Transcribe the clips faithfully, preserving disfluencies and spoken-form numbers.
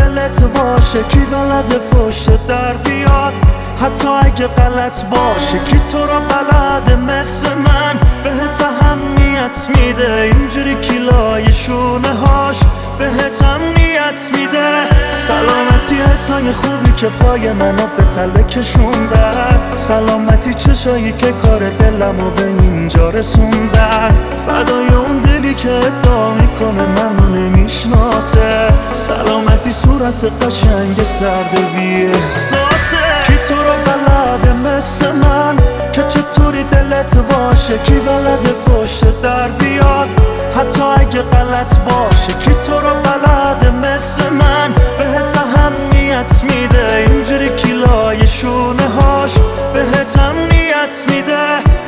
دلت واشه، کی بلده پشت در بیاد حتی اگه غلط باشه، کی تو رو بلده مثل من بهت اهمیت میده، اینجوری کیلای شونه هاش بهت امنیت میده. سلامتی حسای خوبی که پای منو به تله کشوندن، سلامتی چشایی که کار دلمو به اینجا رسوندن، فدای اون دلی که ادعا میکنه منو نمیشناسه، سلامتی صورت قشنگ سرد بی احساسه. کی تو رو بلده مثل من که چطوری دلت واشه، کی بلده پشت در بیاد حتی اگه غلط باشه، کی تو رو بلده مثل من بهت اهمیت میده، اینجوری کیلای شونه هاش بهت امنیت میده.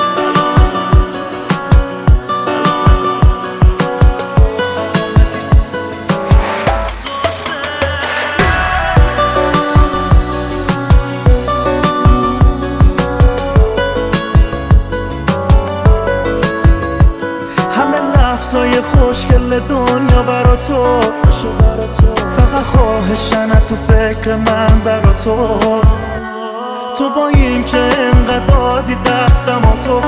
لحظای خوشگل دنیا برا تو، فقط خواهشن تو فکر من برا تو، تو با این که انقدر دادی دستم و تو،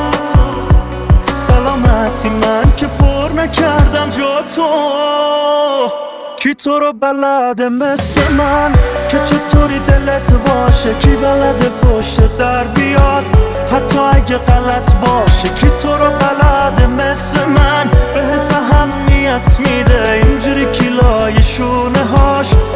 سلامتی من که پر نکردم جا تو. کی تو رو بلده مثل من که چطوری دلت واشه، کی بلده پشت در بیاد حتی اگه غلط باشه، کی تو رو بلده مثل من بهت اهمیت میده، اینجوری کیلای شونه هاش